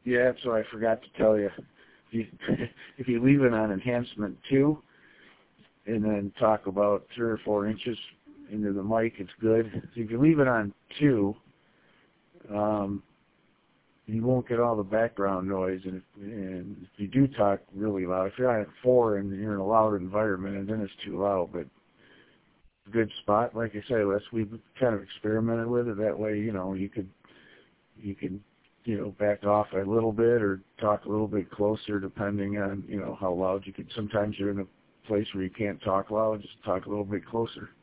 Yeah, so I forgot to tell you. If you leave it on enhancement 2 and then talk about 3 or 4 inches into the mic, it's good. So if you leave it on 2, you won't get all the background noise. And if you do talk really loud, if you're on 4 and you're in a loud environment, and then it's too loud, but good spot. Like I say, we've kind of experimented with it that way. You could back off a little bit or talk a little bit closer, depending on how loud you could. Sometimes you're in a place where you can't talk loud, just talk a little bit closer.